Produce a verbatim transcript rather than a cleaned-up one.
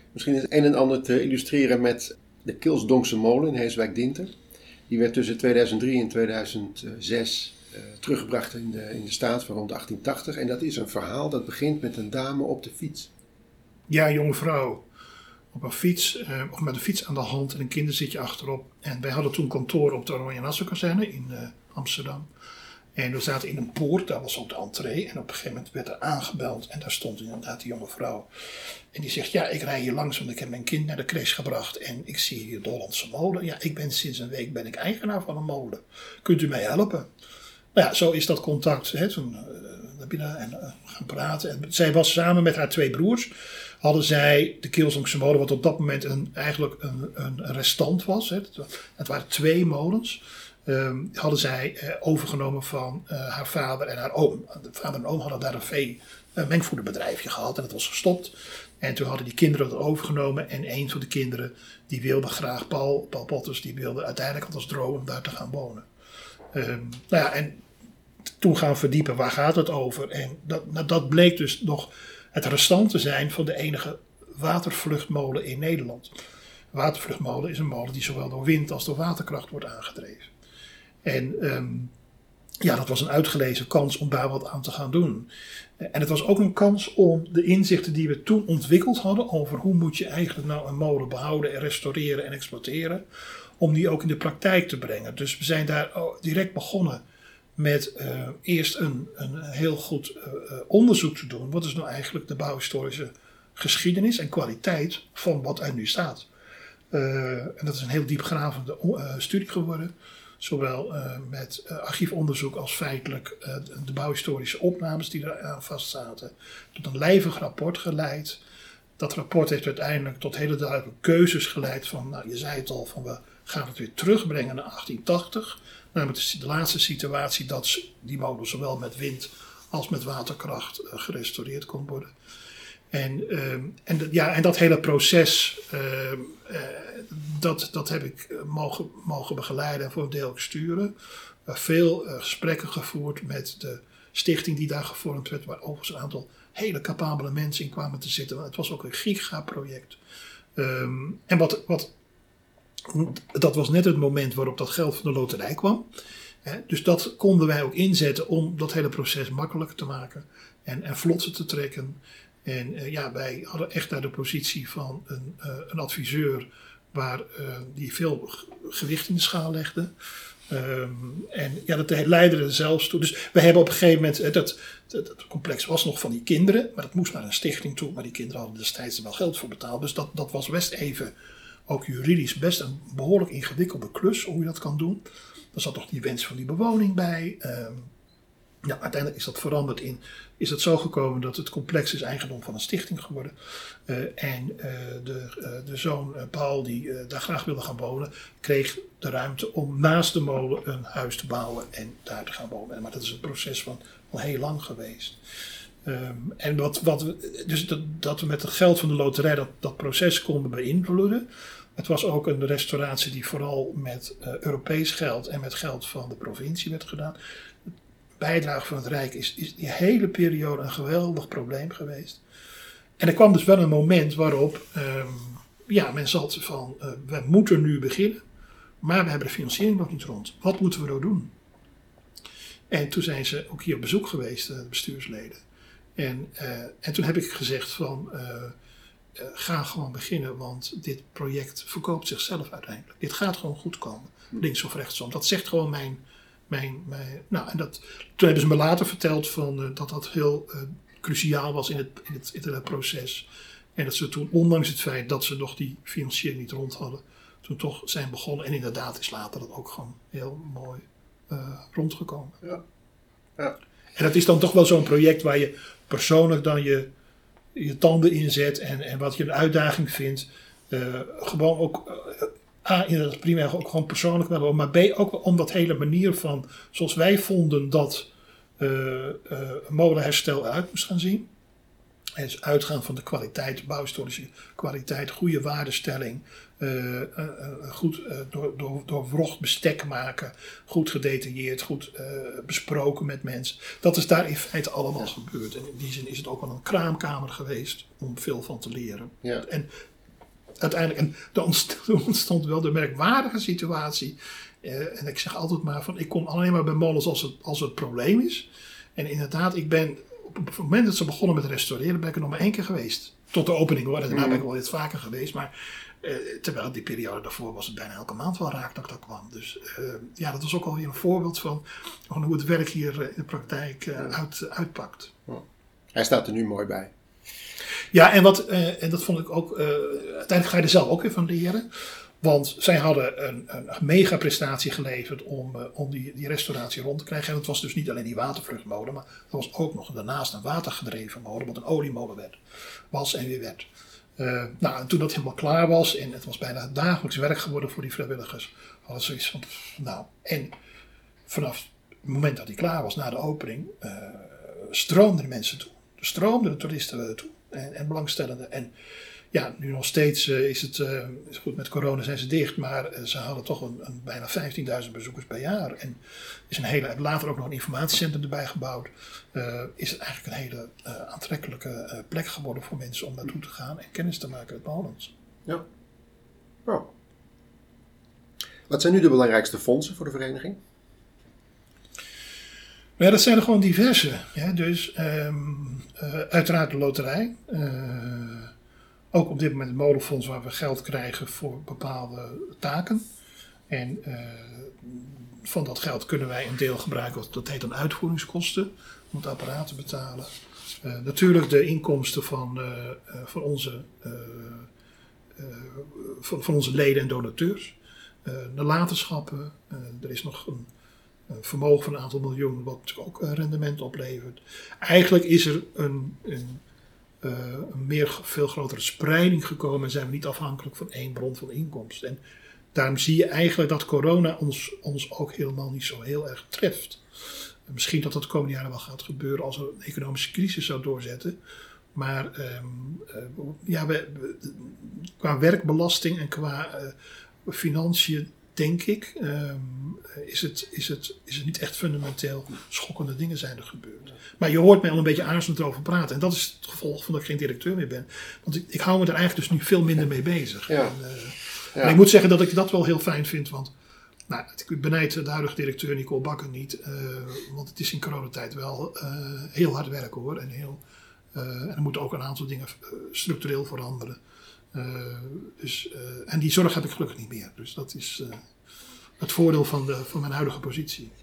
Misschien is het een en ander te illustreren met de Kilsdonkse molen in Heeswijk-Dinter. Die werd tussen tweeduizend drie en tweeduizend zes uh, teruggebracht in de, in de staat van rond achttien tachtig. En dat is een verhaal dat begint met een dame op de fiets. Ja, jonge vrouw. Op een fiets, uh, of met een fiets aan de hand en een kinderzitje achterop. En wij hadden toen kantoor op de Oranje Nassau-kazerne in uh, Amsterdam. En we zaten in een poort, daar was ook de entree. En op een gegeven moment werd er aangebeld en daar stond inderdaad die jonge vrouw. En die zegt, ja, ik rij hier langs, want ik heb mijn kind naar de crash gebracht. En ik zie hier de Hollandse molen. Ja, ik ben sinds een week ben ik eigenaar van een molen. Kunt u mij helpen? Nou ja, zo is dat contact. Hè, toen uh, naar binnen en uh, gaan praten. En zij was samen met haar twee broers. Hadden zij de Kilsdonkse molen, wat op dat moment een, eigenlijk een, een restant was. Hè. Het, het waren twee molens. Um, hadden zij uh, overgenomen van uh, haar vader en haar oom. De vader en oom hadden daar een vee, een mengvoederbedrijfje gehad en dat was gestopt. En toen hadden die kinderen het overgenomen en een van de kinderen die wilde graag, Paul, Paul Potters, die wilde uiteindelijk had als droom om daar te gaan wonen. Um, nou ja, en toen gaan verdiepen, waar gaat het over? En dat, nou, dat bleek dus nog het restant te zijn van de enige watervluchtmolen in Nederland. Een watervluchtmolen is een molen die zowel door wind als door waterkracht wordt aangedreven. En um, ja, dat was een uitgelezen kans om daar wat aan te gaan doen. En het was ook een kans om de inzichten die we toen ontwikkeld hadden over hoe moet je eigenlijk nou een molen behouden en restaureren en exploiteren, om die ook in de praktijk te brengen. Dus we zijn daar direct begonnen met uh, eerst een, een heel goed uh, onderzoek te doen. Wat is nou eigenlijk de bouwhistorische geschiedenis en kwaliteit van wat er nu staat. Uh, en dat is een heel diepgravende uh, studie geworden. Zowel uh, met uh, archiefonderzoek als feitelijk uh, de bouwhistorische opnames die er aan vastzaten. Tot een lijvig rapport geleid. Dat rapport heeft uiteindelijk tot hele duidelijke keuzes geleid van, nou je zei het al, van we gaan het weer terugbrengen naar achttien tachtig. Namelijk de laatste situatie dat die molen zowel met wind als met waterkracht uh, gerestaureerd kon worden. En, um, en, de, ja, en dat hele proces, uh, uh, dat, dat heb ik mogen, mogen begeleiden en voor een deel ook sturen. Uh, veel uh, gesprekken gevoerd met de stichting die daar gevormd werd, waar overigens een aantal hele capabele mensen in kwamen te zitten. Het was ook een gigaproject. Um, en wat, wat, dat was net het moment waarop dat geld van de loterij kwam. Hè, dus dat konden wij ook inzetten om dat hele proces makkelijker te maken en, en vlotter te trekken. En uh, ja, wij hadden echt daar de positie van een, uh, een adviseur waar, uh, die veel gewicht in de schaal legde. Um, en ja, dat leidde er zelfs toe. Dus we hebben op een gegeven moment, uh, dat, dat, dat complex was nog van die kinderen, maar dat moest naar een stichting toe. Maar die kinderen hadden destijds er wel geld voor betaald. Dus dat, dat was best even, ook juridisch, best een behoorlijk ingewikkelde klus hoe je dat kan doen. Er zat nog die wens van die bewoning bij. Um, Ja, uiteindelijk is dat veranderd in, is het zo gekomen dat het complex is eigendom van een stichting geworden. Uh, en uh, de, uh, de zoon uh, Paul, die uh, daar graag wilde gaan wonen, kreeg de ruimte om naast de molen een huis te bouwen en daar te gaan wonen. Maar dat is een proces van al heel lang geweest. Um, en wat, wat we, dus dat, dat we met het geld van de loterij dat, dat proces konden beïnvloeden. Het was ook een restauratie die vooral met uh, Europees geld en met geld van de provincie werd gedaan. Bijdrage van het Rijk is, is die hele periode een geweldig probleem geweest. En er kwam dus wel een moment waarop um, ja, men zat van, uh, we moeten nu beginnen, maar we hebben de financiering nog niet rond. Wat moeten we nou doen? En toen zijn ze ook hier op bezoek geweest, de bestuursleden. En, uh, en toen heb ik gezegd van, uh, uh, ga gewoon beginnen, want dit project verkoopt zichzelf uiteindelijk. Dit gaat gewoon goed komen, links of rechtsom. Dat zegt gewoon mijn... Mijn, mijn, nou, en dat, toen hebben ze me later verteld van, uh, dat dat heel uh, cruciaal was in het, in, het, in het proces. En dat ze toen, ondanks het feit dat ze nog die financiering niet rond hadden, toen toch zijn begonnen. En inderdaad is later dat ook gewoon heel mooi uh, rondgekomen. Ja. Ja. En dat is dan toch wel zo'n project waar je persoonlijk dan je, je tanden inzet en, en wat je een uitdaging vindt. Uh, gewoon ook... Uh, A, inderdaad primair ook gewoon persoonlijk wel, maar B, ook wel om dat hele manier van, zoals wij vonden dat uh, uh, een molenherstel uit moest gaan zien. En dus uitgaan van de kwaliteit, de bouwhistorische kwaliteit, goede waardestelling, uh, uh, uh, goed uh, door, door, doorwrocht bestek maken, goed gedetailleerd, goed uh, besproken met mensen. Dat is daar in feite allemaal gebeurd. En in die zin is het ook wel een kraamkamer geweest om veel van te leren. Ja. En uiteindelijk, en er ontstond, er ontstond wel de merkwaardige situatie. Uh, en ik zeg altijd maar van, ik kom alleen maar bij molens als het, als het probleem is. En inderdaad, ik ben op het moment dat ze begonnen met restaureren, ben ik er nog maar één keer geweest. Tot de opening hoor, en daarna ben ik wel iets vaker geweest. Maar uh, terwijl die periode daarvoor was het bijna elke maand wel raak dat ik daar kwam. Dus uh, ja, dat was ook alweer een voorbeeld van, van hoe het werk hier in de praktijk uh, uit, uitpakt. Hij staat er nu mooi bij. Ja, en, wat, uh, en dat vond ik ook, uh, uiteindelijk ga je er zelf ook weer van leren. Want zij hadden een, een mega prestatie geleverd om, uh, om die, die restauratie rond te krijgen. En het was dus niet alleen die watervluchtmolen, maar er was ook nog daarnaast een watergedreven molen, wat een oliemolen werd. Was en weer werd. Uh, nou, en toen dat helemaal klaar was en het was bijna dagelijks werk geworden voor die vrijwilligers, hadden ze zoiets van, pff, nou, en vanaf het moment dat die klaar was, na de opening, uh, stroomden de mensen toe. Er stroomden de toeristen toe en, en belangstellenden. En ja, nu nog steeds uh, is het uh, is goed, met corona zijn ze dicht, maar uh, ze hadden toch een, een bijna vijftienduizend bezoekers per jaar. En is een hele, later ook nog een informatiecentrum erbij gebouwd. Uh, is het eigenlijk een hele uh, aantrekkelijke uh, plek geworden voor mensen om naartoe te gaan en kennis te maken met molens. Ja. Oh. Wat zijn nu de belangrijkste fondsen voor de vereniging? Ja, dat zijn er gewoon diverse. Ja, dus um, uh, uiteraard de loterij. Uh, ook op dit moment het molenfonds waar we geld krijgen voor bepaalde taken. En uh, van dat geld kunnen wij een deel gebruiken, dat heet dan uitvoeringskosten, om het apparaat te betalen. Uh, natuurlijk de inkomsten van, uh, uh, van, onze, uh, uh, van, van onze leden en donateurs. Uh, de laterschappen, uh, er is nog een Een vermogen van een aantal miljoen, wat ook een rendement oplevert. Eigenlijk is er een, een, uh, een meer, veel grotere spreiding gekomen en zijn we niet afhankelijk van één bron van inkomsten. En daarom zie je eigenlijk dat corona ons, ons ook helemaal niet zo heel erg treft. En misschien dat dat de komende jaren wel gaat gebeuren als er een economische crisis zou doorzetten. Maar um, uh, ja, we, we, qua werkbelasting en qua uh, financiën, denk ik, um, is, het, is, het, is het niet echt fundamenteel schokkende dingen zijn er gebeurd. Maar je hoort mij al een beetje aarzelend erover praten. En dat is het gevolg van dat ik geen directeur meer ben. Want ik, ik hou me er eigenlijk dus nu veel minder mee bezig. Ja. En, uh, ja. en ik moet zeggen dat ik dat wel heel fijn vind. Want nou, ik benijd de huidige directeur Nicole Bakker niet. Uh, want het is in coronatijd wel uh, heel hard werken hoor. En, heel, uh, en er moeten ook een aantal dingen uh, structureel veranderen. Uh, dus, uh, en die zorg heb ik gelukkig niet meer. Dus dat is uh, het voordeel van, de, van mijn huidige positie.